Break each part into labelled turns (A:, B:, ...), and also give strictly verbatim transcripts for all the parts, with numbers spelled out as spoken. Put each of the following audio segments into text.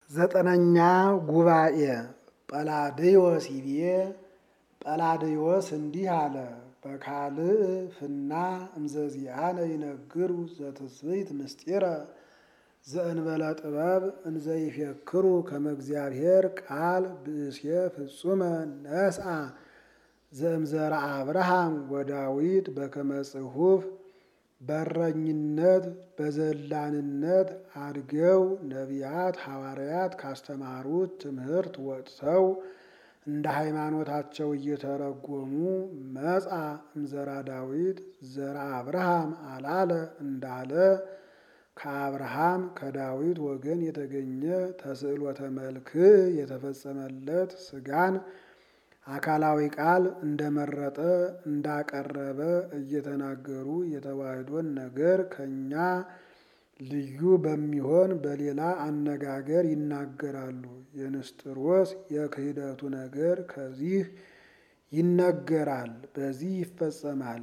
A: ዘጠነኛ ጉባኤ ጰላድዮስ ይቤ ጰላድዮስ እንዲህ አለ። በካልእ ፍና እምዘዚአነ ይነግሩ ዘትስብእት ምስጢረ ዘእንበለ ጥበብ እንዘይፌክሩ ከመ እግዚአብሔር ቃል ብእሴ ፍጹመ ነስአ ዘእምዘራ አብርሃም ወዳዊት በከመ ጽሑፍ በረኝነት በዘላንነት አድገው ነቢያት ሐዋርያት ካስተማሩት ትምህርት ወጥተው እንደ ሃይማኖታቸው እየተረጎሙ መጻ እምዘራ ዳዊት ዘራ አብርሃም አላለ እንዳለ ከአብርሃም ከዳዊት ወገን የተገኘ ተስዕሎተ መልክዕ የተፈጸመለት ሥጋን አካላዊ ቃል እንደመረጠ እንዳቀረበ እየተናገሩ የተዋሕዶን ነገር ከኛ ልዩ በሚሆን በሌላ አነጋገር ይናገራሉ። የንስጥሮስ የክህደቱ ነገር ከዚህ ይነገራል፣ በዚህ ይፈጸማል።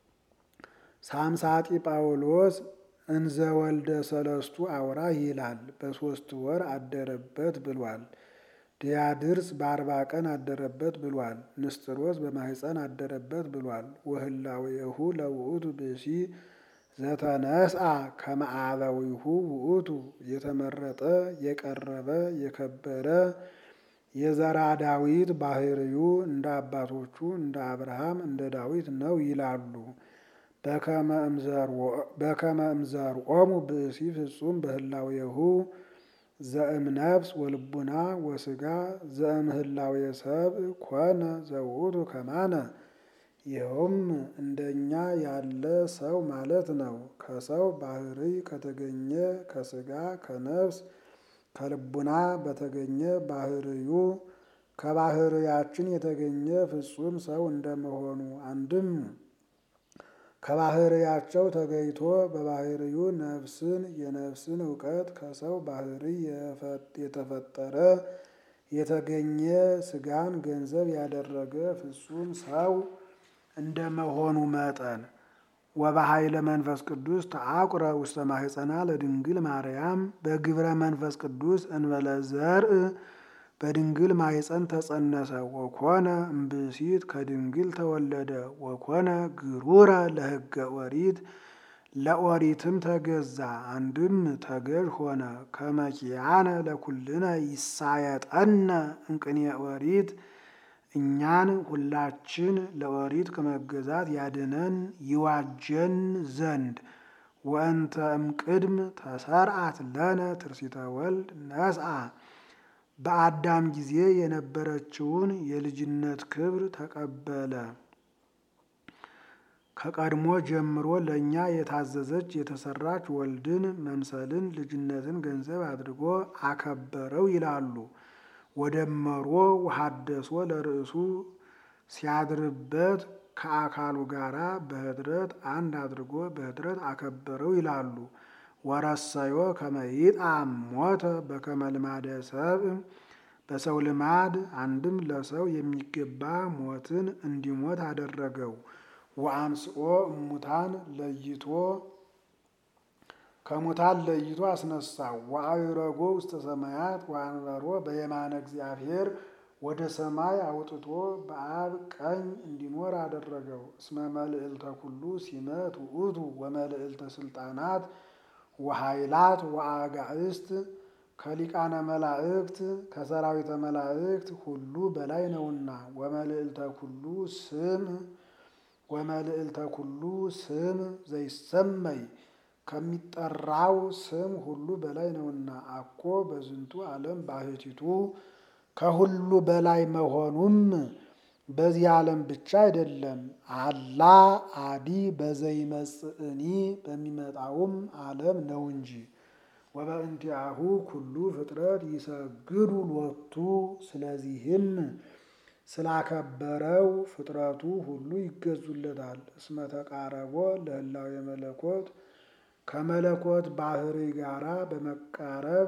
A: ሳምሳጢ ጳውሎስ እንዘ ወልደ ሰለስቱ አውራህ ይላል፣ በሦስት ወር አደረበት ብሏል። ዲያድርስ በአርባ ቀን አደረበት ብሏል። ንስጥሮስ በማኅፀን አደረበት ብሏል። ወህላዌሁ ለውእቱ ብእሲ ዘተነስአ ከመ አበዊሁ ውእቱ የተመረጠ የቀረበ የከበረ የዘራ ዳዊት ባህርዩ እንደ አባቶቹ እንደ አብርሃም እንደ ዳዊት ነው ይላሉ። በከመ እምዘርኦሙ ብእሲ ፍጹም በህላዌሁ ዘእምነፍስ ወልቡና ወሥጋ ዘእምህላዌ ሰብእ ኮነ ዘውእቱ ከማነ። ይኸውም እንደኛ ያለ ሰው ማለት ነው። ከሰው ባህሪ ከተገኘ ከሥጋ ከነፍስ ከልቡና በተገኘ ባህርዩ ከባህርያችን የተገኘ ፍጹም ሰው እንደመሆኑ አንድም ከባህርያቸው ተገይቶ በባህርዩ ነፍስን የነፍስን እውቀት ከሰው ባህሪ የተፈጠረ የተገኘ ሥጋን ገንዘብ ያደረገ ፍጹም ሰው እንደመሆኑ መጠን ወበኃይለ መንፈስ ቅዱስ ተአቁረ ውስተ ማኅፀና ለድንግል ማርያም በግብረ መንፈስ ቅዱስ እንበለ ዘርእ በድንግል ማኅፀን ተጸነሰ። ወኮነ እምብእሲት ከድንግል ተወለደ። ወኮነ ግሩረ ለሕገ ኦሪት ለኦሪትም ተገዛ። አንድም ተገዥ ሆነ። ከመ ኪያነ ለኩልነ ይሳየጠነ እንቅኔ ኦሪት እኛን ሁላችን ለኦሪት ከመገዛት ያድነን ይዋጀን ዘንድ። ወእንተ እምቅድም ተሰርዓት ለነ ትርሲተ ወልድ ነስአ በአዳም ጊዜ የነበረችውን የልጅነት ክብር ተቀበለ። ከቀድሞ ጀምሮ ለእኛ የታዘዘች የተሰራች ወልድን መምሰልን ልጅነትን ገንዘብ አድርጎ አከበረው ይላሉ። ወደመሮ ወሐደሶ ለርእሱ ሲያድርበት ከአካሉ ጋራ በኅድረት አንድ አድርጎ በኅድረት አከበረው ይላሉ። ወረሰዮ ከመ ይጣም ሞተ በከመ ልማደ ሰብእ በሰው ልማድ አንድም ለሰው የሚገባ ሞትን እንዲሞት አደረገው። ወአንስኦ እሙታን ለይቶ ከሙታን ለይቶ አስነሳው። ወአዕረጎ ውስተ ሰማያት ወአንበሮ በየማነ እግዚአብሔር ወደ ሰማይ አውጥቶ በአብ ቀኝ እንዲኖር አደረገው። እስመ መልዕልተ ኩሉ ሲመት ውእቱ ወመልዕልተ ስልጣናት ወኃይላት ወአጋእስት ከሊቃነ መላእክት ከሰራዊተ መላእክት ሁሉ በላይ ነውና። ወመልዕልተ ኩሉ ስም ወመልዕልተ ኩሉ ስም ዘይሰመይ ከሚጠራው ስም ሁሉ በላይ ነውና። አኮ በዝንቱ ዓለም ባሕቲቱ ከሁሉ በላይ መሆኑም በዚህ ዓለም ብቻ አይደለም። አላ አዲ በዘይመጽእኒ በሚመጣውም ዓለም ነው እንጂ። ወበእንቲአሁ ኩሉ ፍጥረት ይሰግዱ ሎቱ ስለዚህም ስላከበረው ፍጥረቱ ሁሉ ይገዙለታል። እስመ ተቃረቦ ለህላዌ መለኮት ከመለኮት ባህሪ ጋራ በመቃረብ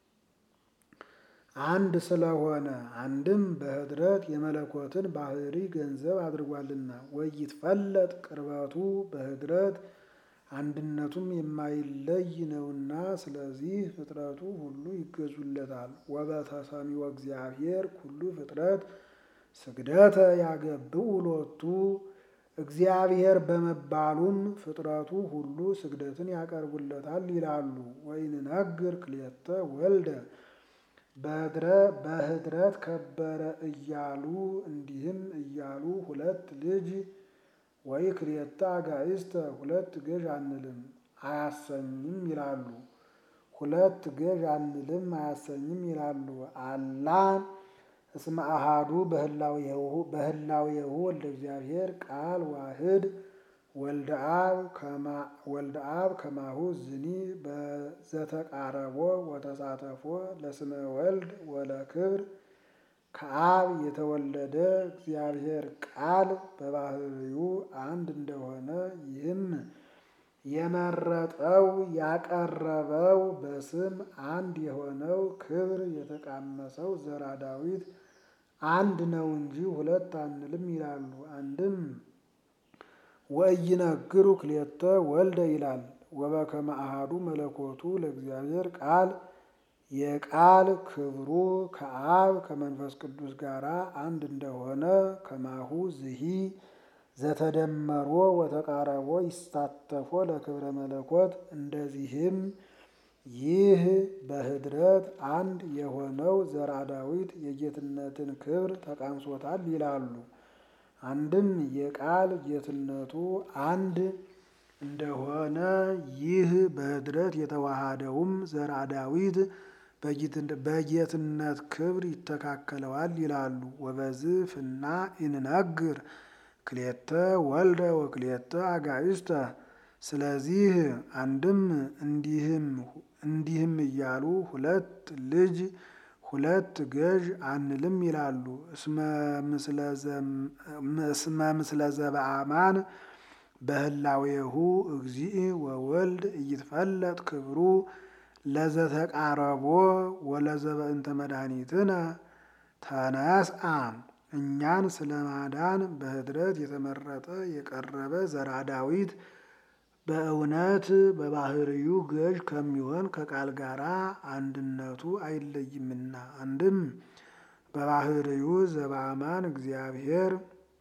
A: አንድ ስለሆነ አንድም በኅድረት የመለኮትን ባህሪ ገንዘብ አድርጓልና። ወይትፈለጥ ቅርበቱ በኅድረት አንድነቱም የማይለይ ነውና ስለዚህ ፍጥረቱ ሁሉ ይገዙለታል። ወበተሰሚዖ እግዚአብሔር ኩሉ ፍጥረት ስግደተ ያገብኡ ሎቱ እግዚአብሔር በመባሉም ፍጥረቱ ሁሉ ስግደትን ያቀርቡለታል ይላሉ። ወይንነግር ክልኤተ ወልደ በኅድረት ከበረ እያሉ እንዲህም እያሉ ሁለት ልጅ ወይ ክልኤተ አጋዕዝተ ሁለት ገዥ አንልም አያሰኝም ይላሉ። ሁለት ገዥ አንልም አያሰኝም ይላሉ። አላ እስመ አሐዱ በህላዌሁ ወልደ እግዚአብሔር ቃል ዋህድ ወልደ አብ ከማሁ ዝኒ በዘተቃረቦ ወተሳተፎ ለስመ ወልድ ወለክብር ከአብ የተወለደ እግዚአብሔር ቃል በባህሪው አንድ እንደሆነ ይህም የመረጠው ያቀረበው በስም አንድ የሆነው ክብር የተቃመሰው ዘራ ዳዊት አንድ ነው እንጂ ሁለት አንልም ይላሉ። አንድም ወኢይነግሩ ክልኤተ ወልደ ይላል። ወበከመ አሐዱ መለኮቱ ለእግዚአብሔር ቃል የቃል ክብሩ ከአብ ከመንፈስ ቅዱስ ጋር አንድ እንደሆነ ከማሁ ዝሂ ዘተደመሮ ወተቃረቦ ይሳተፎ ለክብረ መለኮት እንደዚህም ይህ በኅድረት አንድ የሆነው ዘራ ዳዊት የጌትነትን ክብር ተቃምሶታል ይላሉ። አንድም የቃል ጌትነቱ አንድ እንደሆነ ይህ በኅድረት የተዋሃደውም ዘራ ዳዊት በጌትነት ክብር ይተካከለዋል ይላሉ። ወበዝህ ፍና ኢንነግር ክልኤተ ወልደ ወክልኤተ አጋዕዝተ ስለዚህ አንድም እንዲህም እንዲህም እያሉ ሁለት ልጅ ሁለት ገዥ አንልም ይላሉ። እስመ ምስለ ዘበአማን በህላዌሁ እግዚእ ወወልድ ኢይትፈለጥ ክብሩ ለዘተቃረቦ ወለዘበእንተ መድኃኒትነ ተነስአ እኛን ስለማዳን በኅድረት የተመረጠ የቀረበ ዘራ ዳዊት በእውነት በባህሪው ገዥ ከሚሆን ከቃል ጋር አንድነቱ አይለይምና። አንድም በባህሪው ዘበአማን እግዚአብሔር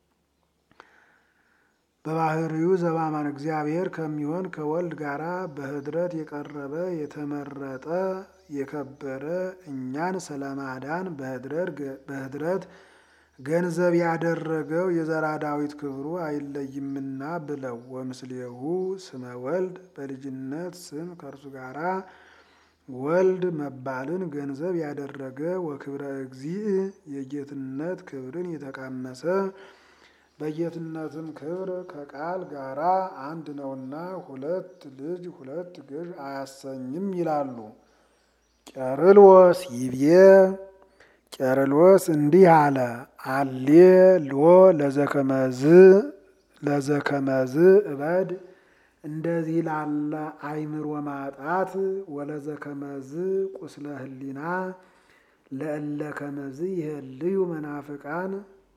A: በባህሪው ዘበአማን እግዚአብሔር ከሚሆን ከወልድ ጋር በኅድረት የቀረበ የተመረጠ የከበረ እኛን ስለማዳን በኅድረት ገንዘብ ያደረገው የዘራ ዳዊት ክብሩ አይለይምና ብለው ወምስሌሁ ስመ ወልድ በልጅነት ስም ከእርሱ ጋራ ወልድ መባልን ገንዘብ ያደረገ ወክብረ እግዚእ የጌትነት ክብርን የተቃመሰ በጌትነትም ክብር ከቃል ጋራ አንድ ነውና ሁለት ልጅ ሁለት ገዥ አያሰኝም ይላሉ። ቄርሎስ ይቤ ቄርሎስ እንዲህ አለ። አሌ ሎ ለዘከመዝ ለዘከመዝ እበድ እንደዚህ ላለ አእምሮ ማጣት ወለዘከመዝ ቁስለ ህሊና ለእለ ከመዝ ይህልዩ መናፍቃን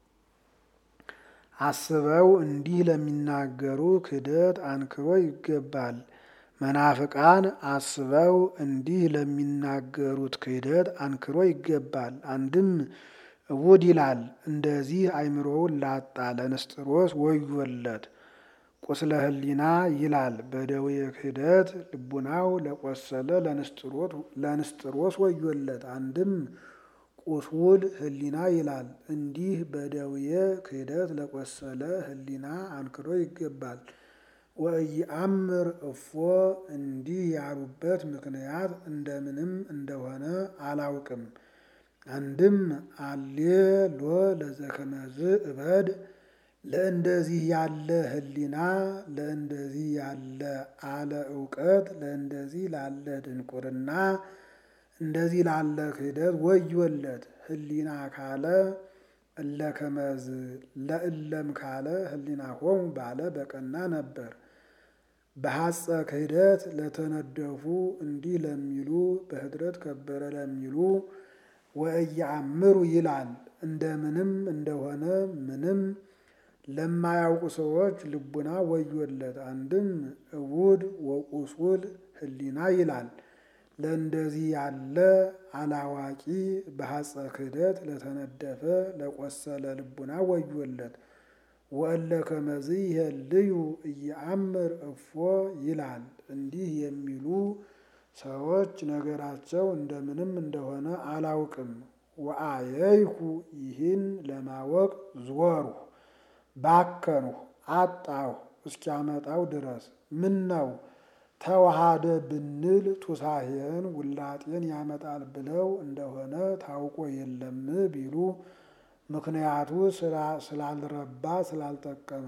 A: አስበው እንዲህ ለሚናገሩ ክህደት አንክሮ ይገባል። መናፍቃን አስበው እንዲህ ለሚናገሩት ክህደት አንክሮ ይገባል። አንድም እውድ ይላል እንደዚህ አእምሮውን ላጣ ለንስጥሮስ ወዮለት። ቁስለ ህሊና ይላል በደዌ ክህደት ልቡናው ለቆሰለ ለንስጥሮስ ወዮለት። አንድም ቁስውል ህሊና ይላል እንዲህ በደዌ ክህደት ለቆሰለ ህሊና አንክሮ ይገባል። ወኢየአምር እፎ እንዲህ ያሉበት ምክንያት እንደምንም እንደሆነ አላውቅም። አንድም አሌ ሎ ለዘከመዝ እበድ ለእንደዚህ ያለ ህሊና ለእንደዚህ ያለ አለ እውቀት ለእንደዚህ ላለ ድንቁርና እንደዚህ ላለ ክህደት ወዮለት። ህሊና ካለ እለ ከመዝ ለእለም ካለ ህሊና ሆሙ ባለ በቀና ነበር። በሐጸ ክህደት ለተነደፉ እንዲህ ለሚሉ በኅድረት ከበረ ለሚሉ ወኢየአምሩ ይላል እንደምንም እንደሆነ ምንም ለማያውቁ ሰዎች ልቡና ወዮለት። አንድም እውድ ወቁስል ህሊና ይላል። ለእንደዚህ ያለ አላዋቂ በሐጸ ክህደት ለተነደፈ ለቆሰለ ልቡና ወዮለት። ወእለ ከመዝ ይሄልዩ እየአምር እፎ ይላል። እንዲህ የሚሉ ሰዎች ነገራቸው እንደምንም እንደሆነ አላውቅም። ወአየይኩ ይህን ለማወቅ ዞርሁ ባከንሁ አጣሁ እስኪያመጣው ድረስ። ምን ነው ተዋሃደ ብንል ቱሳሄን ውላጤን ያመጣል ብለው እንደሆነ ታውቆ የለም ቢሉ ምክንያቱ ስላልረባ ስላልጠቀመ።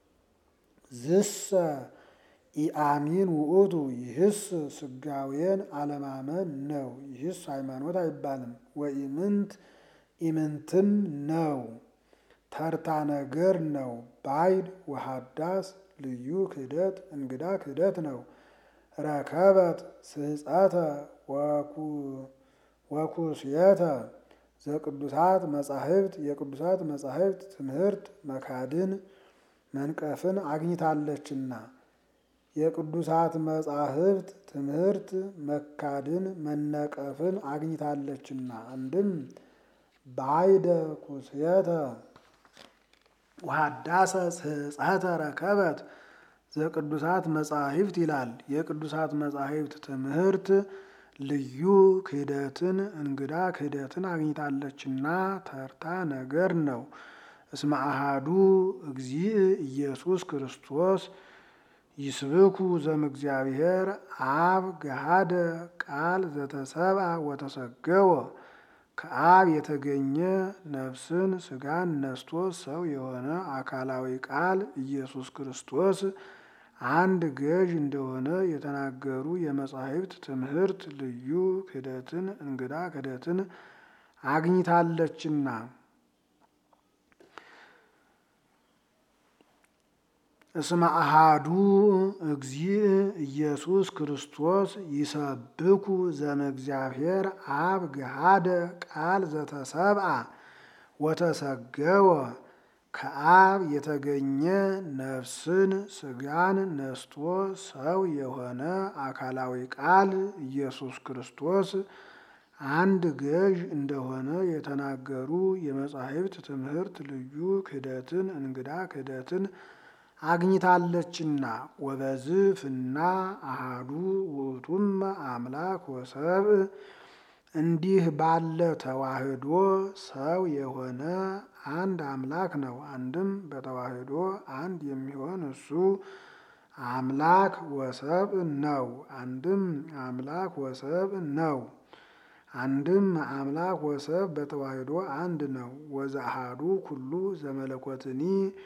A: ዝሰ ኢአሚን ውእቱ ይህስ ስጋዌን አለማመን ነው። ይህስ ሃይማኖት አይባልም። ወኢምንት ኢምንትም ነው ተርታ ነገር ነው። ባይድ ወሃዳስ ልዩ ክህደት እንግዳ ክህደት ነው። ረከበት ስህፀተ ወኩስየተ ዘቅዱሳት መጻሕፍት የቅዱሳት መጻሕፍት ትምህርት መካድን መንቀፍን አግኝታለችና። የቅዱሳት መጻሕፍት ትምህርት መካድን መነቀፍን አግኝታለችና። አንድም ባይደ ኩስየተ ወሃዳሰ ስህፀተ ረከበት ዘቅዱሳት መጻሕፍት ይላል። የቅዱሳት መጻሕፍት ትምህርት ልዩ ክህደትን እንግዳ ክህደትን አግኝታለችና ተርታ ነገር ነው። እስመ አሐዱ እግዚእ ኢየሱስ ክርስቶስ ይስብኩ ዘእምእግዚአብሔር አብ ገሃደ ቃል ዘተሰብአ ወተሰገወ። ከአብ የተገኘ ነፍስን ስጋን ነስቶ ሰው የሆነ አካላዊ ቃል ኢየሱስ ክርስቶስ አንድ ገዥ እንደሆነ የተናገሩ የመጻሕፍት ትምህርት ልዩ ክህደትን እንግዳ ክህደትን አግኝታለችና። እስመ አሐዱ እግዚእ ኢየሱስ ክርስቶስ ይሰብኩ ዘእምእግዚአብሔር አብ ገሃደ ቃል ዘተሰብአ ወተሰገወ። ከአብ የተገኘ ነፍስን ስጋን ነስቶ ሰው የሆነ አካላዊ ቃል ኢየሱስ ክርስቶስ አንድ ገዥ እንደሆነ የተናገሩ የመጻሕፍት ትምህርት ልዩ ክህደትን እንግዳ ክህደትን አግኝታለችና። ወበዝፍና አሐዱ ውእቱመ አምላክ ወሰብእ እንዲህ ባለ ተዋህዶ ሰው የሆነ አንድ አምላክ ነው። አንድም በተዋህዶ አንድ የሚሆን እሱ አምላክ ወሰብእ ነው። አንድም አምላክ ወሰብእ ነው። አንድም አምላክ ወሰብእ በተዋህዶ አንድ ነው። ወዘአሐዱ ኩሉ ዘመለኮትኒ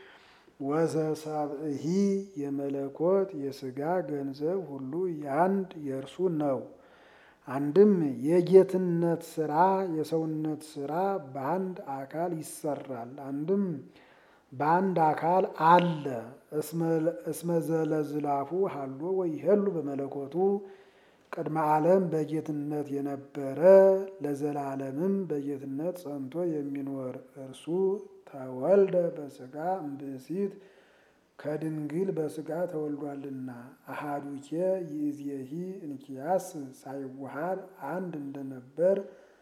A: ወዘሰብእሂ የመለኮት የስጋ ገንዘብ ሁሉ ያንድ የእርሱ ነው። አንድም የጌትነት ስራ የሰውነት ስራ በአንድ አካል ይሰራል። አንድም በአንድ አካል አለ። እስመ ዘለዝላፉ ሀሎ ወይሄሉ በመለኮቱ ቅድመ ዓለም በጌትነት የነበረ ለዘላለምም በጌትነት ጸንቶ የሚኖር እርሱ ተወልደ በስጋ እምብእሲት ከድንግል በስጋ ተወልዷልና። አሐዱኬ ይእዜሂ እንኪያስ ሳይዋሃድ አንድ እንደነበር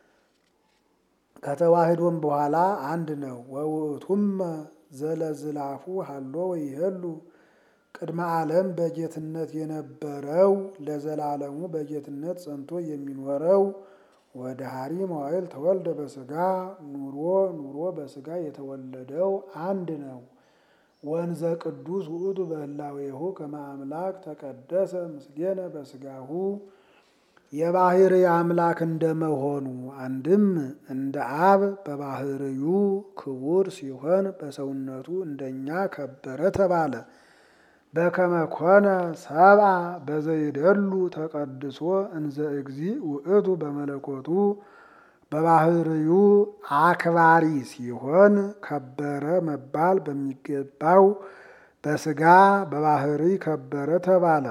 A: ከተዋህዶም በኋላ አንድ ነው። ወውእቱመ ዘለዝላፉ ሀሎ ወይሄሉ ቅድመ ዓለም በጌትነት የነበረው ለዘላለሙ በጌትነት ጸንቶ የሚኖረው ወደሃሪ መዋዕል ተወልደ በስጋ ኑሮ ኑሮ በስጋ የተወለደው አንድ ነው። ወንዘ ቅዱስ ውእቱ በህላዌሁ ከመ አምላክ ተቀደሰ ምስሌነ በስጋሁ የባህርይ አምላክ እንደመሆኑ አንድም እንደ አብ በባህርዩ ክቡር ሲሆን በሰውነቱ እንደኛ ከበረ ተባለ። በከመ ኮነ ሰብአ በዘይደሉ ተቀድሶ እንዘ እግዚእ ውእቱ በመለኮቱ በባህርዩ አክባሪ ሲሆን ከበረ መባል በሚገባው በስጋ በባህሪ ከበረ ተባለ።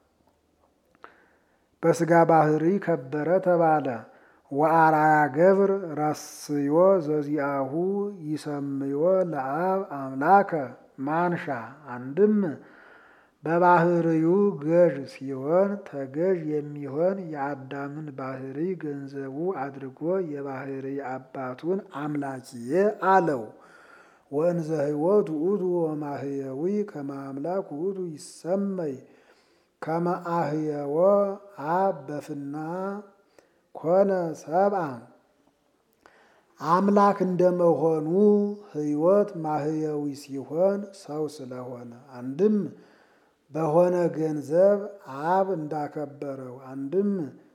A: በስጋ ባህሪ ከበረ ተባለ። ወአርአያ ገብር ረስዮ ዘዚአሁ ይሰምዮ ለአብ አምላከ ማንሻ አንድም በባህርዩ ገዥ ሲሆን ተገዥ የሚሆን የአዳምን ባህሪ ገንዘቡ አድርጎ የባህሪ አባቱን አምላኪየ አለው። ወእንዘ ሕይወት ውእቱ ወማህየዊ ከመ አምላክ ውእቱ ይሰመይ ከመ አህየወ አብ በፍና ኮነ ሰብአ አምላክ እንደመሆኑ ሕይወት ማህየዊ ሲሆን ሰው ስለሆነ አንድም በሆነ ገንዘብ አብ እንዳከበረው አንድም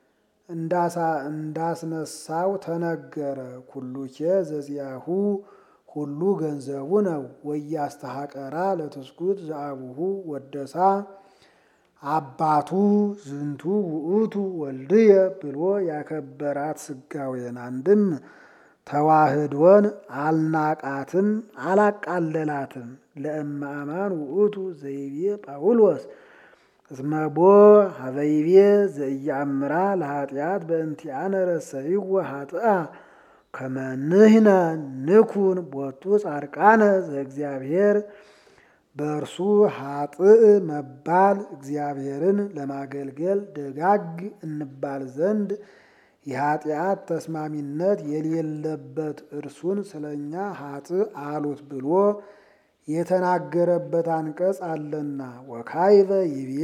A: እንዳስነሳው ተነገረ። ኩሉኬ ዘዚያሁ ሁሉ ገንዘቡ ነው። ወያስተሐቀራ ለትስኩት ዘአቡሁ ወደሳ አባቱ ዝንቱ ውእቱ ወልድየ ብሎ ያከበራት ስጋዌን አንድም ተዋህዶን አልናቃትም አላቃለላትም። ለእመ አማን ውእቱ ዘይቤ ጳውሎስ እስመቦ ሀበይቤ ዘኢየአምራ ለኃጢአት በእንቲአነ ረሰይዎ ኃጥአ ከመ ንሕነ ንኩን ቦቱ ጻድቃነ ዘእግዚአብሔር በእርሱ ኃጥእ መባል እግዚአብሔርን ለማገልገል ደጋግ እንባል ዘንድ የኃጢአት ተስማሚነት የሌለበት እርሱን ስለኛ ኃጥእ አሉት ብሎ የተናገረበት አንቀጽ አለና። ወካይበ ይቤ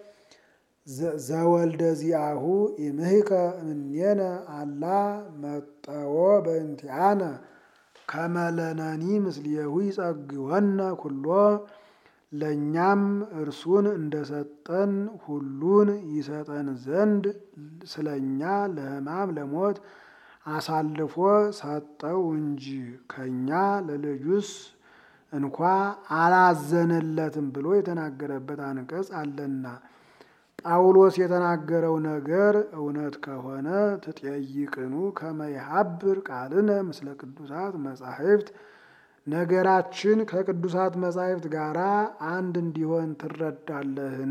A: ዘወልደ ዚአሁ ኢምህከ እምኔነ አላ መጠዎ በእንቲአነ ከመ ለነኒ ምስሌሁ ይጸግወነ ኩሎ ለእኛም እርሱን እንደሰጠን ሁሉን ይሰጠን ዘንድ ስለኛ ለሕማም ለሞት አሳልፎ ሰጠው እንጂ ከኛ ለልጁስ እንኳ አላዘነለትም ብሎ የተናገረበት አንቀጽ አለና። ጳውሎስ የተናገረው ነገር እውነት ከሆነ ትጠይቅኑ ከመ ይሃብር ቃልነ ምስለ ቅዱሳት መጻሕፍት ነገራችን ከቅዱሳት መጻሕፍት ጋር አንድ እንዲሆን ትረዳለህን?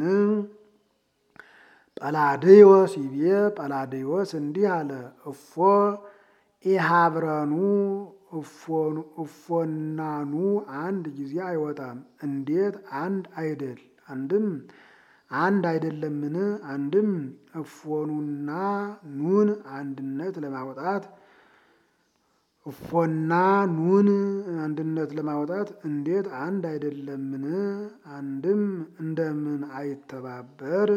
A: ጰላድዮስ ይቤ ጰላድዮስ እንዲህ አለ። እፎ ኢሃብረኑ እፎናኑ አንድ ጊዜ አይወጣም። እንዴት አንድ አይደል? አንድም አንድ አይደለምን? አንድም እፎኑና ኑን አንድነት ለማውጣት እፎና ኑን አንድነት ለማውጣት እንዴት አንድ አይደለምን? አንድም እንደምን አይተባበር?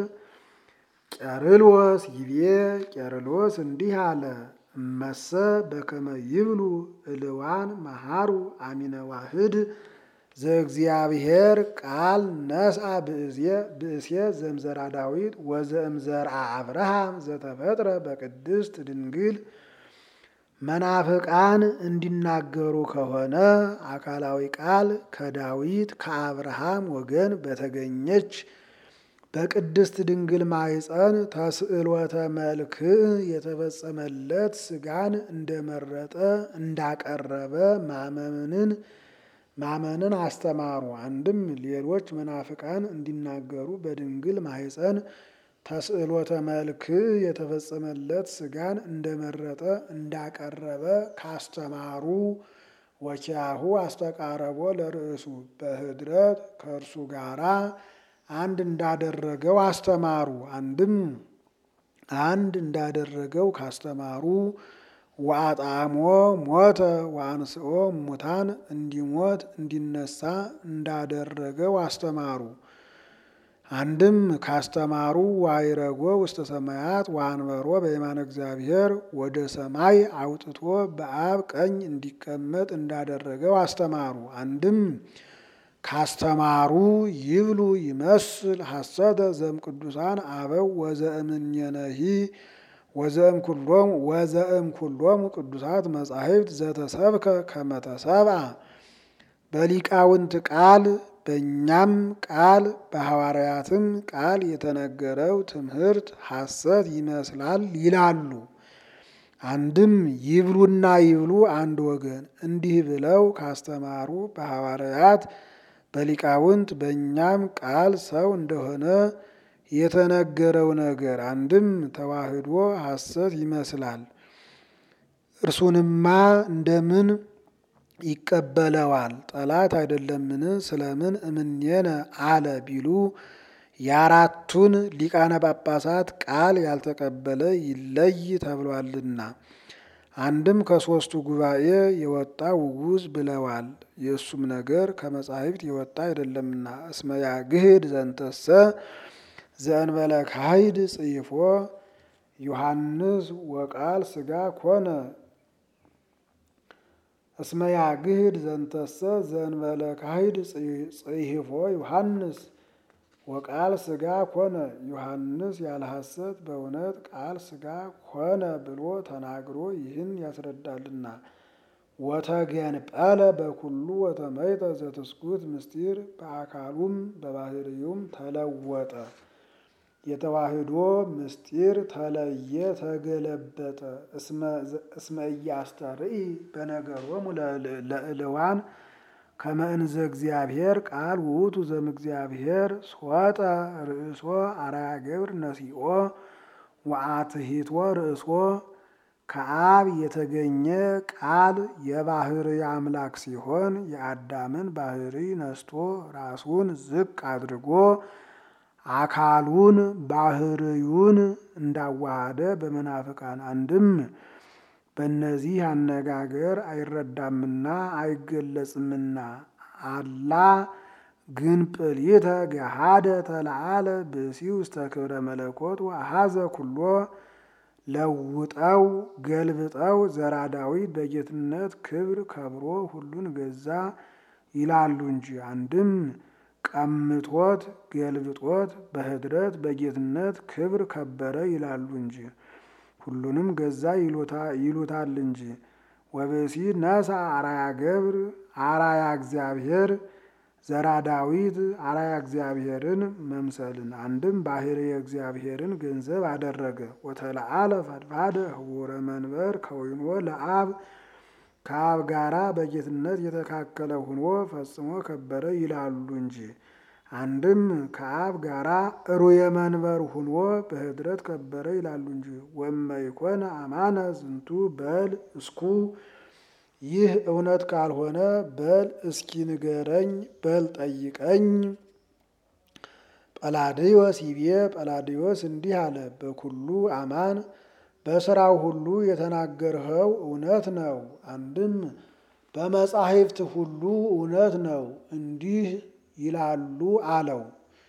A: ቄርሎስ ይቤ ቄርሎስ እንዲህ አለ። እመሰ በከመ ይብሉ እልዋን መሃሩ አሚነ ዋህድ ዘእግዚአብሔር ቃል ነስአ ብእሴ ዘምዘራ ዳዊት ወዘእምዘርአ አብርሃም ዘተፈጥረ በቅድስት ድንግል መናፍቃን እንዲናገሩ ከሆነ አካላዊ ቃል ከዳዊት ከአብርሃም ወገን በተገኘች በቅድስት ድንግል ማኅፀን ተስዕሎተ መልክዕ የተፈጸመለት ሥጋን እንደመረጠ እንዳቀረበ ማመንን ማመንን አስተማሩ። አንድም ሌሎች መናፍቃን እንዲናገሩ በድንግል ማኅፀን ተስዕሎተ መልክዕ የተፈጸመለት ሥጋን እንደመረጠ እንዳቀረበ ካስተማሩ ወኪያሁ አስተቃረቦ ለርእሱ በኅድረት ከእርሱ ጋራ አንድ እንዳደረገው አስተማሩ። አንድም አንድ እንዳደረገው ካስተማሩ ወአጣሞ ሞተ ወአንስኦ ሙታን እንዲሞት እንዲነሳ እንዳደረገው አስተማሩ። አንድም ካስተማሩ ዋይረጎ ውስተ ሰማያት ወአንበሮ በየማነ እግዚአብሔር ወደ ሰማይ አውጥቶ በአብ ቀኝ እንዲቀመጥ እንዳደረገው አስተማሩ። አንድም ካስተማሩ ይብሉ ይመስል ሐሰተ ዘም ቅዱሳን አበው ወዘእምኔነሂ ወዘእም ኩሎም ወዘእም ኩሎም ቅዱሳት መጻሕፍት ዘተሰብከ ከመ ተሰብአ በሊቃውንት ቃል በእኛም ቃል በሐዋርያትም ቃል የተነገረው ትምህርት ሐሰት ይመስላል ይላሉ። አንድም ይብሉና ይብሉ አንድ ወገን እንዲህ ብለው ካስተማሩ በሐዋርያት በሊቃውንት በእኛም ቃል ሰው እንደሆነ የተነገረው ነገር አንድም ተዋህዶ ሐሰት ይመስላል። እርሱንማ እንደምን ይቀበለዋል። ጠላት አይደለምን? ስለምን እምኔነ አለ ቢሉ የአራቱን ሊቃነ ጳጳሳት ቃል ያልተቀበለ ይለይ ተብሏልና። አንድም ከሦስቱ ጉባኤ የወጣ ውጉዝ ብለዋል። የእሱም ነገር ከመጻሕፍት የወጣ አይደለምና። እስመ ያግህድ ዘንተሰ ዘእንበለ ካይድ ጽይፎ ዮሐንስ ወቃል ሥጋ ኮነ። እስመ ያግህድ ዘንተሰ ዘእንበለ ካይድ ጽይፎ ዮሐንስ ወቃል ሥጋ ኮነ። ዮሐንስ ያለ ሐሰት በእውነት ቃል ሥጋ ኮነ ብሎ ተናግሮ ይህን ያስረዳልና። ወተገንጰለ በኩሉ ወተመይጠ ዘትስጉት ምስጢር በአካሉም በባህርዩም ተለወጠ። የተዋህዶ ምስጢር ተለየ ተገለበጠ። እስመ ኢያስተርኢ በነገሮሙ ለእልዋን ከመ እንዘ እግዚአብሔር ቃል ውእቱ ዘእምእግዚአብሔር ሶጠ ርእሶ አርአያ ገብር ነሲኦ ወአትሂቶ ርእሶ። ከአብ የተገኘ ቃል የባህርይ አምላክ ሲሆን የአዳምን ባህርይ ነስቶ ራሱን ዝቅ አድርጎ አካሉን ባህርዩን እንዳዋሃደ በመናፍቃን አንድም በእነዚህ አነጋገር አይረዳምና አይገለጽምና። አላ ግንጵልየተ ገሃደ ተለዓለ ብእሲው ውስተ ክብረ መለኮት ወአሐዘ ኩሎ። ለውጠው ገልብጠው ዘራ ዳዊት በጌትነት ክብር ከብሮ ሁሉን ገዛ ይላሉ እንጂ። አንድም ቀምቶት ገልብጦት በህድረት በጌትነት ክብር ከበረ ይላሉ እንጂ። ሁሉንም ገዛ ይሉታል እንጂ። ወብእሲ ነሳ አርአያ ገብር አርአያ እግዚአብሔር ዘራ ዳዊት አርአያ እግዚአብሔርን መምሰልን አንድም ባህርየ እግዚአብሔርን ገንዘብ አደረገ። ወተለዓለ ፈድፋደ ህቡረ መንበር ከወይኖ ለአብ ከአብ ጋራ በጌትነት የተካከለ ሁኖ ፈጽሞ ከበረ ይላሉ እንጂ። አንድም ከአብ ጋራ ሩየ መንበር ሁኖ በህድረት ከበረ ይላሉ እንጂ። ወመይኮነ አማነ ዝንቱ በል እስኩ። ይህ እውነት ካልሆነ በል እስኪ ንገረኝ፣ በል ጠይቀኝ። ጰላድዮስ ይቤ ጰላድዮስ እንዲህ አለ። በኩሉ አማን በስራው ሁሉ የተናገርኸው እውነት ነው። አንድም በመጻሕፍት ሁሉ እውነት ነው እንዲህ ይላሉ አለው።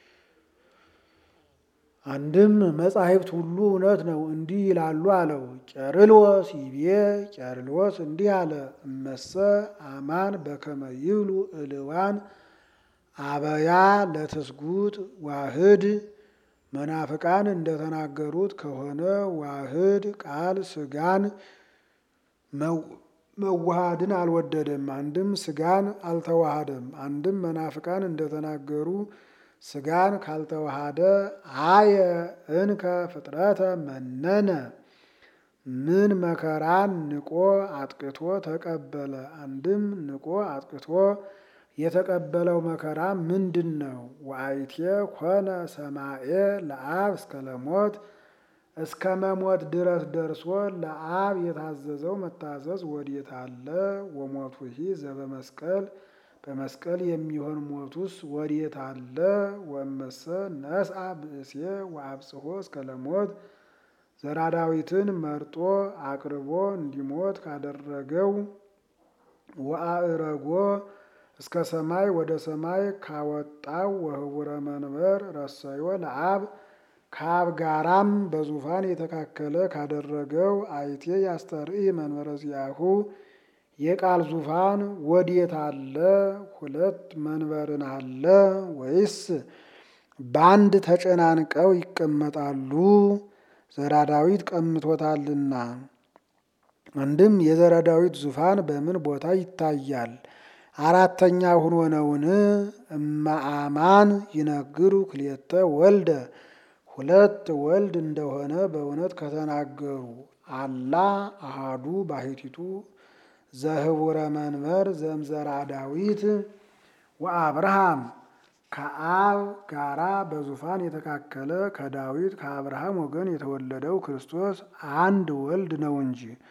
A: አንድም መጻሕፍት ሁሉ እውነት ነው እንዲህ ይላሉ አለው። ቄርሎስ ይቤ ቄርሎስ እንዲህ አለ። እመሰ አማን በከመ ይብሉ እልዋን አበያ ለትስጉት ዋህድ። መናፍቃን እንደተናገሩት ከሆነ ዋህድ ቃል ሥጋን መዋሃድን አልወደደም፣ አንድም ሥጋን አልተዋሃደም። አንድም መናፍቃን እንደተናገሩ ሥጋን ካልተዋሃደ አየ እንከ ፍጥረተ መነነ። ምን መከራን ንቆ አጥቅቶ ተቀበለ። አንድም ንቆ አጥቅቶ የተቀበለው መከራ ምንድን ነው? ወአይቴ ኮነ ሰማኤ ለአብ እስከ ለሞት። እስከ መሞት ድረስ ደርሶ ለአብ የታዘዘው መታዘዝ ወዴት አለ? ወሞቱሂ ዘበመስቀል በመስቀል የሚሆን ሞቱስ ወዴት አለ? ወእመሰ ነስአ ብእሴ ወአብጽሖ እስከ ለሞት። ዘራ ዳዊትን መርጦ አቅርቦ እንዲሞት ካደረገው ወአእረጎ እስከ ሰማይ ወደ ሰማይ ካወጣው ወህቡረ መንበር ረሰዮ ለአብ ከአብ ጋራም በዙፋን የተካከለ ካደረገው አይቴ ያስተርኢ መንበረ ዚአሁ። የቃል ዙፋን ወዴት አለ? ሁለት መንበርን አለ ወይስ በአንድ ተጨናንቀው ይቀመጣሉ? ዘራ ዳዊት ቀምቶታልና። አንድም የዘራ ዳዊት ዙፋን በምን ቦታ ይታያል? አራተኛ ሁኖ ነውን? እማአማን ይነግሩ ክልኤተ ወልደ። ሁለት ወልድ እንደሆነ በእውነት ከተናገሩ አላ አሃዱ ባሕቲቱ ዘህቡረ መንበር ዘምዘራ ዳዊት ወአብርሃም። ከአብ ጋራ በዙፋን የተካከለ ከዳዊት ከአብርሃም ወገን የተወለደው ክርስቶስ አንድ ወልድ ነው እንጂ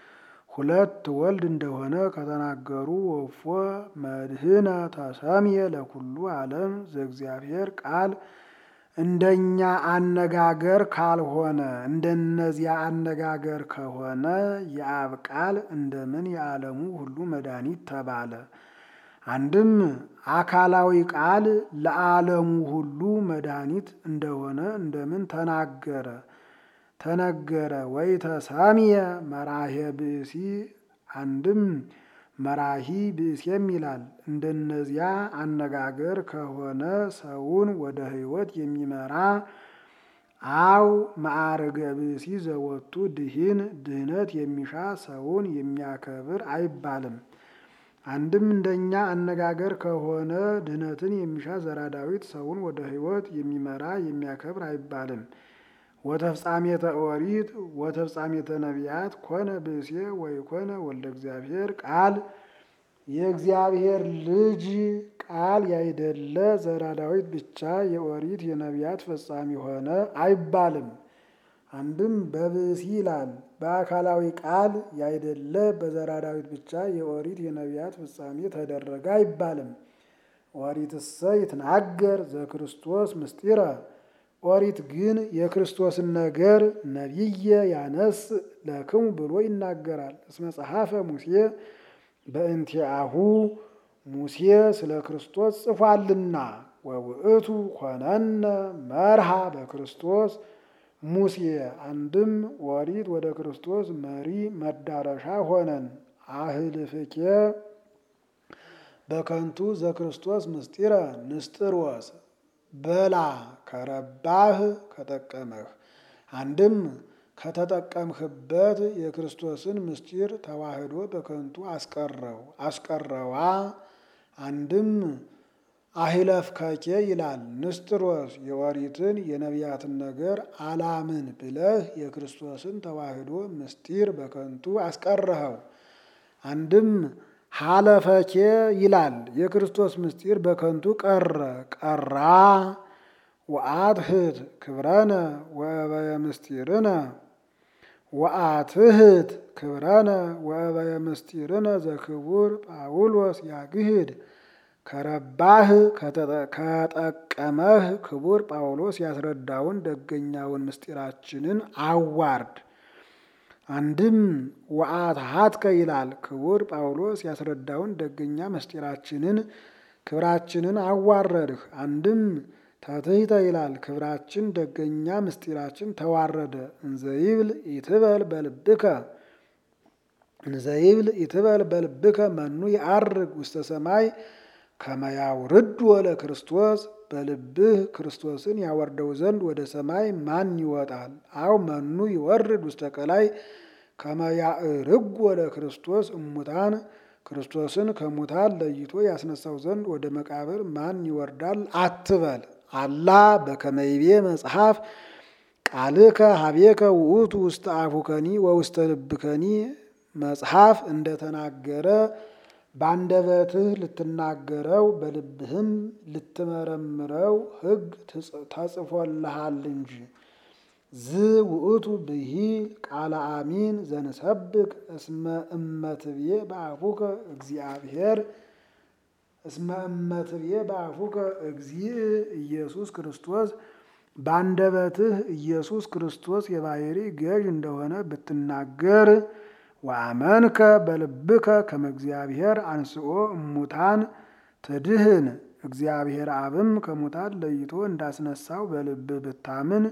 A: ሁለት ወልድ እንደሆነ ከተናገሩ ወፎ መድህነ ተሰምየ ለኩሉ ዓለም ዘእግዚአብሔር ቃል እንደኛ አነጋገር ካልሆነ እንደነዚያ አነጋገር ከሆነ የአብ ቃል እንደምን የዓለሙ ሁሉ መድኃኒት ተባለ? አንድም አካላዊ ቃል ለዓለሙ ሁሉ መድኃኒት እንደሆነ እንደምን ተናገረ ተነገረ? ወይ ተሰምየ መራሄ ብእሲ አንድም መራሂ ብእሲም ይላል። እንደነዚያ አነጋገር ከሆነ ሰውን ወደ ሕይወት የሚመራ አው ማዕርገ ብእሲ ዘወቱ ድሂን ድህነት የሚሻ ሰውን የሚያከብር አይባልም። አንድም እንደኛ አነጋገር ከሆነ ድህነትን የሚሻ ዘራ ዳዊት ሰውን ወደ ሕይወት የሚመራ የሚያከብር አይባልም። ወተፍጻሜተ ኦሪት ወተፍጻሜተ ነቢያት ኮነ ብእሴ ወይ ኮነ ወልደ እግዚአብሔር ቃል የእግዚአብሔር ልጅ ቃል ያይደለ ዘራ ዳዊት ብቻ የኦሪት የነቢያት ፈጻሚ ሆነ አይባልም። አንድም በብእሲ ይላል። በአካላዊ ቃል ያይደለ በዘራ ዳዊት ብቻ የኦሪት የነቢያት ፍጻሜ ተደረገ አይባልም። ኦሪትሰ ይትናገር ዘክርስቶስ ምስጢረ ኦሪት ግን የክርስቶስን ነገር ነቢየ ያነስ ለክሙ ብሎ ይናገራል። እስመ ጸሐፈ ሙሴ በእንቲአሁ ሙሴ ስለ ክርስቶስ ጽፏልና ወውእቱ ኮነነ መርሃ በክርስቶስ ሙሴ አንድም ኦሪት ወደ ክርስቶስ መሪ መዳረሻ ሆነን። አህልፍኬ በከንቱ ዘክርስቶስ ምስጢረ ንስጥሮስ በላ ከረባህ ከጠቀመህ አንድም ከተጠቀምህበት የክርስቶስን ምስጢር ተዋህዶ በከንቱ አስቀረው አስቀረዋ። አንድም አህለፍከኬ ይላል። ንስጥሮስ የኦሪትን የነቢያትን ነገር አላምን ብለህ የክርስቶስን ተዋህዶ ምስጢር በከንቱ አስቀረኸው። አንድም ሀለፈኬ ይላል። የክርስቶስ ምስጢር በከንቱ ቀረ ቀራ። ወአትህት ክብረነ ወእበየ ምስጢርነ ወአትህት ክብረነ ወእበየ ምስጢርነ ዘክቡር ጳውሎስ ያግህድ ከረባህ ከጠቀመህ ክቡር ጳውሎስ ያስረዳውን ደገኛውን ምስጢራችንን አዋርድ። አንድም ወአትሃትከ ይላል። ክቡር ጳውሎስ ያስረዳውን ደገኛ ምስጢራችንን ክብራችንን አዋረድህ። አንድም ተትሕተ ይላል። ክብራችን ደገኛ ምስጢራችን ተዋረደ። እንዘይብል ኢትበል በልብከ እንዘይብል ኢትበል በልብከ መኑ ይዐርግ ውስተ ሰማይ ከመ ያውርድ ወለ ክርስቶስ በልብህ ክርስቶስን ያወርደው ዘንድ ወደ ሰማይ ማን ይወጣል? አው መኑ ይወርድ ውስተ ቀላይ ከመ ያዕርግ ወለ ክርስቶስ እሙታን ክርስቶስን ከሙታን ለይቶ ያስነሳው ዘንድ ወደ መቃብር ማን ይወርዳል አትበል። አላ በከመ ይቤ መጽሐፍ ቃልከ ሀቤከ ውእቱ ውስተ አፉከኒ ወውስተ ልብከኒ መጽሐፍ እንደተናገረ በአንደበትህ ልትናገረው በልብህም ልትመረምረው ሕግ ተጽፎልሃል እንጂ። ዝ ውእቱ ብሂል ቃለ አሚን ዘንሰብክ እስመ እመትቤ በአፉከ እግዚአብሔር እስመ እመትቤ በአፉከ እግዚእ ኢየሱስ ክርስቶስ በአንደበትህ ኢየሱስ ክርስቶስ የባሕሪ ገዥ እንደሆነ ብትናገር ወአመንከ በልብከ ከመ እግዚአብሔር አንስኦ እሙታን ትድህን እግዚአብሔር አብም ከሙታን ለይቶ እንዳስነሳው በልብህ ብታምን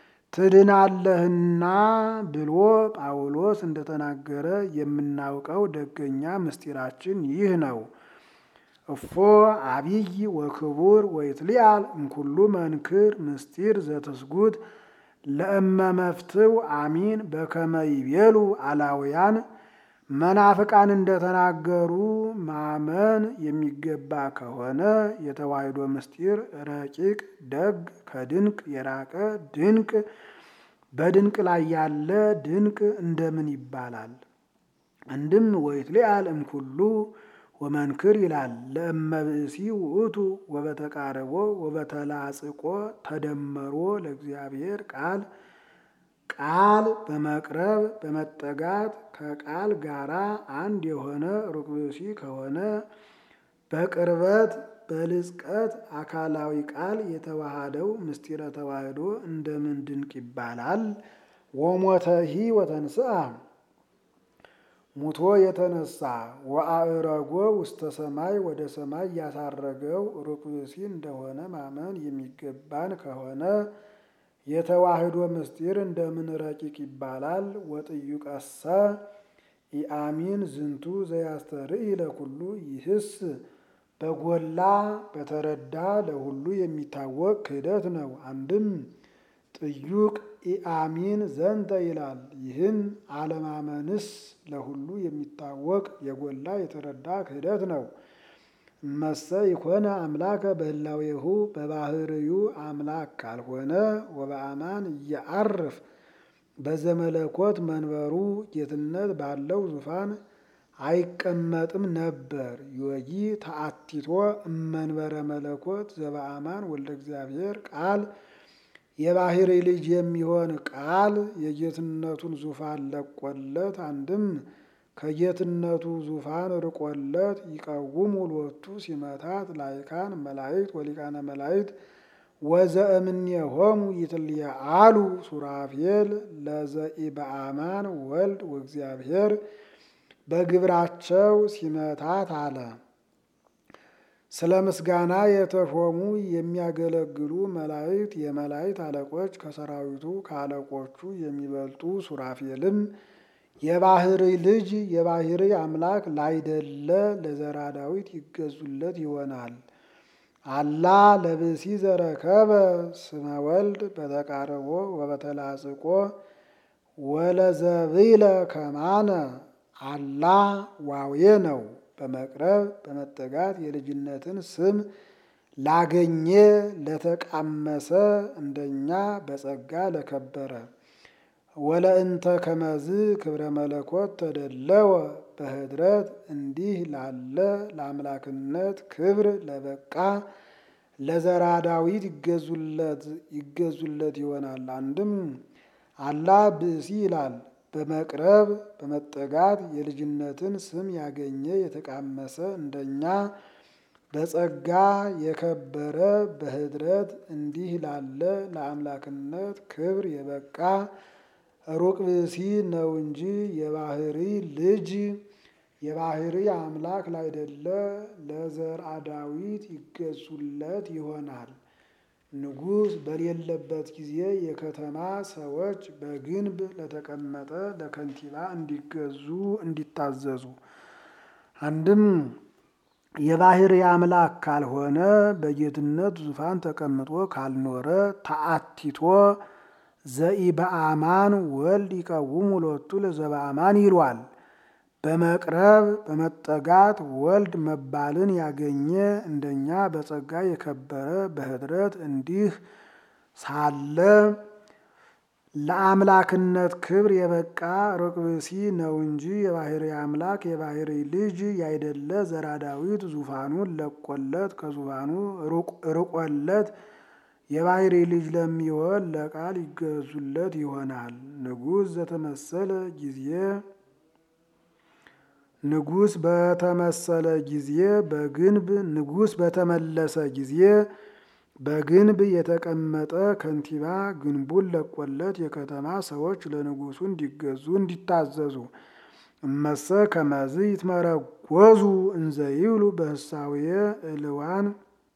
A: ትድናለህና ብሎ ጳውሎስ እንደተናገረ የምናውቀው ደገኛ ምስጢራችን ይህ ነው። እፎ አብይ ወክቡር ወይትሊአል እምኩሉ መንክር ምስጢር ዘትስጉት ለእመ መፍትው አሚን በከመ ይቤሉ አላውያን መናፍቃን እንደተናገሩ ማመን የሚገባ ከሆነ የተዋሕዶ ምስጢር ረቂቅ ደግ ከድንቅ የራቀ ድንቅ በድንቅ ላይ ያለ ድንቅ እንደምን ይባላል? አንድም ወይትሊአል እምኩሉ ወመንክር ይላል። ለእመ ብእሲ ውእቱ ወበተቃረቦ ወበተላጽቆ ተደመሮ ለእግዚአብሔር ቃል ቃል በመቅረብ በመጠጋት ከቃል ጋራ አንድ የሆነ ሩቅ ብእሲ ከሆነ በቅርበት በልጽቀት አካላዊ ቃል የተዋሃደው ምስጢረ ተዋህዶ እንደምን ድንቅ ይባላል። ወሞተሂ ወተንስአ ሙቶ የተነሳ ወአዕረጎ ውስተ ሰማይ ወደ ሰማይ ያሳረገው ሩቅ ብእሲ እንደሆነ ማመን የሚገባን ከሆነ የተዋህዶ ምስጢር እንደምን ረቂቅ ይባላል። ወጥዩቀሰ ኢአሚን ዝንቱ ዘያስተርኢ ለኩሉ ይህስ በጎላ በተረዳ ለሁሉ የሚታወቅ ክህደት ነው። አንድም ጥዩቅ ኢአሚን ዘንተ ይላል። ይህን አለማመንስ ለሁሉ የሚታወቅ የጎላ የተረዳ ክህደት ነው። እመሰ ይኮነ አምላከ በህላዌሁ በባህርዩ አምላክ ካልሆነ ወበአማን እያአርፍ በዘመለኮት መንበሩ ጌትነት ባለው ዙፋን አይቀመጥም ነበር። ዮጊ ተአቲቶ እመንበረ መለኮት ዘበአማን ወልደ እግዚአብሔር ቃል የባህሪ ልጅ የሚሆን ቃል የጌትነቱን ዙፋን ለቆለት አንድም ከጌትነቱ ዙፋን ርቆለት ይቀውሙ ሎቱ ሲመታት ላይካን መላእክት ወሊቃነ መላእክት ወዘእምኔሆሙ ይትልየአሉ ሱራፌል ለዘኢበአማን ወልድ ወእግዚአብሔር በግብራቸው ሲመታት አለ። ስለ ምስጋና የተሾሙ የሚያገለግሉ መላእክት የመላእክት አለቆች ከሰራዊቱ ከአለቆቹ የሚበልጡ ሱራፌልም የባህሪ ልጅ የባህሪ አምላክ ላይደለ ለዘራ ዳዊት ይገዙለት ይሆናል። አላ ለብእሲ ዘረከበ ስመ ወልድ በተቃረቦ ወበተላጽቆ ወለዘብይለ ከማነ አላ ዋዌ ነው። በመቅረብ በመጠጋት የልጅነትን ስም ላገኘ ለተቃመሰ እንደኛ በጸጋ ለከበረ ወለእንተ ከመዝ ክብረ መለኮት ተደለወ በህድረት እንዲህ ላለ ለአምላክነት ክብር ለበቃ ለዘራ ዳዊት ይገዙለት ይሆናል። አንድም አላ ብእሲ ይላል። በመቅረብ በመጠጋት የልጅነትን ስም ያገኘ የተቃመሰ እንደኛ በጸጋ የከበረ በህድረት እንዲህ ላለ ለአምላክነት ክብር የበቃ ሩቅ ብእሲ ነው እንጂ የባህሪ ልጅ የባህሪ አምላክ ላይደለ ለዘርአ ዳዊት ይገዙለት ይሆናል። ንጉሥ በሌለበት ጊዜ የከተማ ሰዎች በግንብ ለተቀመጠ ለከንቲባ እንዲገዙ እንዲታዘዙ። አንድም የባህሪ አምላክ ካልሆነ በጌትነት ዙፋን ተቀምጦ ካልኖረ ተአቲቶ ዘኢበአማን ወልድ ይቀውሙ ሎቱ ለዘበአማን ይሏል። በመቅረብ በመጠጋት ወልድ መባልን ያገኘ እንደኛ በጸጋ የከበረ በህድረት እንዲህ ሳለ ለአምላክነት ክብር የበቃ ሩቅ ብእሲ ነው እንጂ የባህሪ አምላክ የባህሪ ልጅ ያይደለ ዘራ ዳዊት ዙፋኑን ለቆለት ከዙፋኑ ርቆለት የባህሪ ልጅ ለሚሆን ለቃል ይገዙለት ይሆናል። ንጉሥ ዘተመሰለ ጊዜ ንጉሥ በተመሰለ ጊዜ በግንብ ንጉሥ በተመለሰ ጊዜ በግንብ የተቀመጠ ከንቲባ ግንቡን ለቆለት የከተማ ሰዎች ለንጉሡ እንዲገዙ እንዲታዘዙ። እመሰ ከመዝ ይትመረጎዙ እንዘ ይብሉ በህሳዌ እልዋን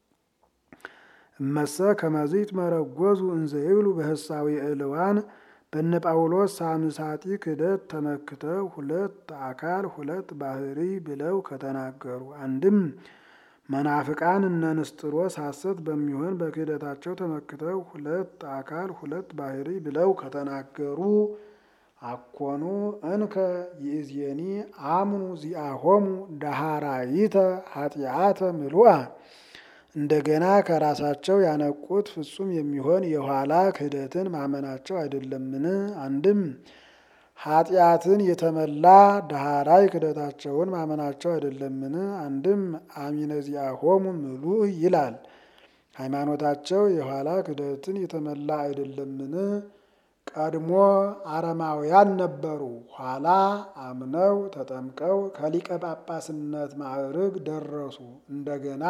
A: እመሰ ከመዝ ይትመረጎዙ እንዘ ይብሉ በህሳዌ እልዋን በነ ጳውሎስ ሳምሳጢ ክደት ተመክተው ሁለት አካል ሁለት ባህሪ ብለው ከተናገሩ። አንድም መናፍቃን እነ ንስጥሮስ ሐሰት በሚሆን በክህደታቸው ተመክተው ሁለት አካል ሁለት ባህሪ ብለው ከተናገሩ። አኮኑ እንከ ይእዜኒ አምኑ ዚአሆሙ ዳሃራይተ ኃጢአተ ምሉአ እንደገና ከራሳቸው ያነቁት ፍጹም የሚሆን የኋላ ክህደትን ማመናቸው አይደለምን? አንድም ኃጢአትን የተመላ ዳሃራይ ክህደታቸውን ማመናቸው አይደለምን? አንድም አሚነ ዚአሆሙ ምሉእ ይላል። ሃይማኖታቸው የኋላ ክህደትን የተመላ አይደለምን? ቀድሞ አረማውያን ነበሩ። ኋላ አምነው ተጠምቀው ከሊቀ ጳጳስነት ማዕርግ ደረሱ። እንደገና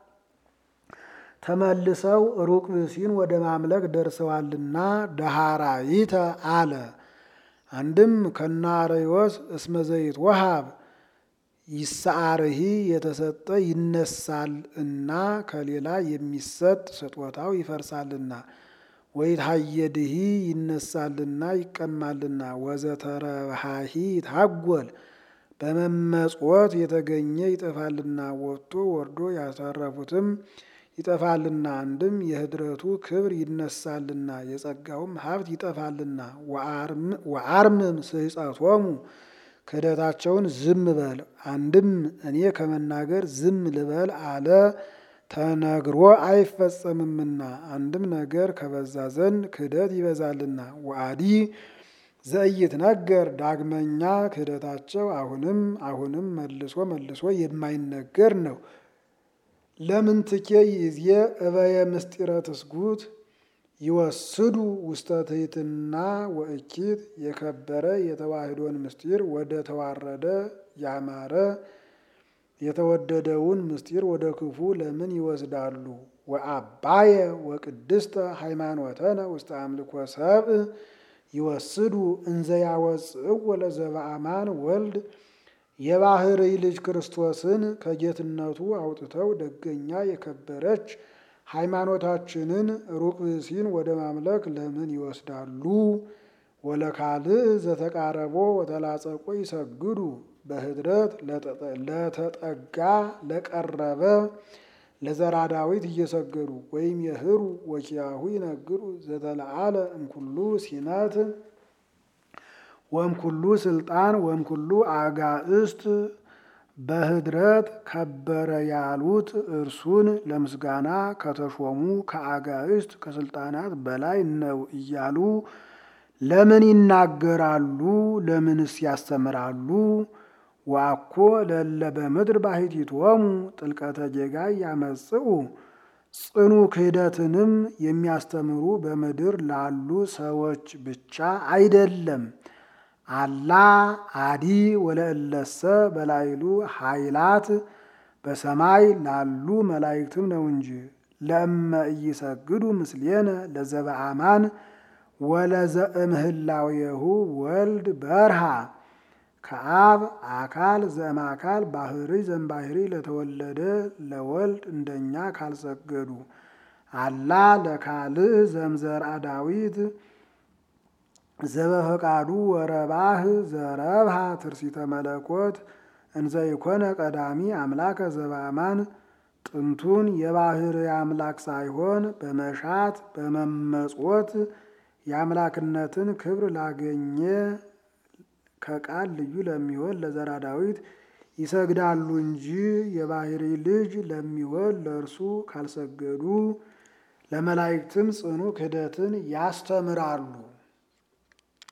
A: ተመልሰው ሩቅ ብእሲን ወደ ማምለክ ደርሰዋልና ደሃራይተ አለ። አንድም ከናርዮስ እስመ ዘይት ወሃብ ይሰዓርሂ የተሰጠ ይነሳል እና ከሌላ የሚሰጥ ስጦታው ይፈርሳልና፣ ወይትሐየድሂ ይነሳልና ይቀማልና፣ ወዘተረብሃሂ ይታጎል በመመጽወት የተገኘ ይጠፋልና፣ ወጥቶ ወርዶ ያተረፉትም ይጠፋልና። አንድም የህድረቱ ክብር ይነሳልና የጸጋውም ሀብት ይጠፋልና። ወአርምም ስሕፀቶሙ ክህደታቸውን ዝም በል። አንድም እኔ ከመናገር ዝም ልበል አለ ተነግሮ አይፈጸምምና። አንድም ነገር ከበዛ ዘንድ ክህደት ይበዛልና። ወአዲ ዘኢይትነገር ዳግመኛ ክህደታቸው አሁንም አሁንም መልሶ መልሶ የማይነገር ነው። ለምንትኬ ይዜ እበየ ምስጢረ ትስጉት ይወስዱ ውስተ ትሕትና ወእኪት የከበረ የተዋህዶን ምስጢር ወደ ተዋረደ ያማረ የተወደደውን ምስጢር ወደ ክፉ ለምን ይወስዳሉ? ወአባየ ወቅድስተ ሃይማኖተነ ውስተ አምልኮ ሰብእ ይወስዱ እንዘ ያወፅእዎ ለዘበአማን ወልድ የባህርይ ልጅ ክርስቶስን ከጌትነቱ አውጥተው ደገኛ የከበረች ሃይማኖታችንን ሩቅ ብእሲን ወደ ማምለክ ለምን ይወስዳሉ? ወለካልእ ዘተቃረቦ ወተላጸቆ ይሰግዱ በህድረት ለተጠጋ ለቀረበ ለዘራ ዳዊት እየሰገዱ ወይም የህሩ ወኪያሁ ይነግሩ ዘተለዓለ እምኩሉ ሲነት ወእምኩሉ ስልጣን ወእምኩሉ አጋእስት በህድረት ከበረ ያሉት እርሱን ለምስጋና ከተሾሙ ከአጋእስት ከስልጣናት በላይ ነው እያሉ ለምን ይናገራሉ? ለምንስ ያስተምራሉ? ወአኮ ለእለ በምድር ባሕቲቶሙ ጥልቀተ ጌጋይ ያመጽኡ ጽኑ ክህደትንም የሚያስተምሩ በምድር ላሉ ሰዎች ብቻ አይደለም። አላ አዲ ወለእለሰ በላይሉ ኃይላት በሰማይ ላሉ መላእክትም ነው እንጂ። ለእመ ኢይሰግዱ ምስሌነ ለዘበአማን ወለዘእምህላዌሁ ወልድ በርሃ ከአብ አካል ዘእምአካል ባህርይ ዘእምባህርይ ለተወለደ ለወልድ እንደኛ ካልሰገዱ አላ ለካልእ ዘእምዘርአ ዳዊት ዘበፈቃዱ ወረባህ ዘረብሃ ትርሲተ መለኮት እንዘ ይኮነ ቀዳሚ አምላከ ዘበአማን ጥንቱን የባህርይ አምላክ ሳይሆን በመሻት በመመጽወት የአምላክነትን ክብር ላገኘ ከቃል ልዩ ለሚሆን ለዘራ ዳዊት ይሰግዳሉ እንጂ የባህርይ ልጅ ለሚሆን ለእርሱ ካልሰገዱ ለመላእክትም ጽኑ ክህደትን ያስተምራሉ።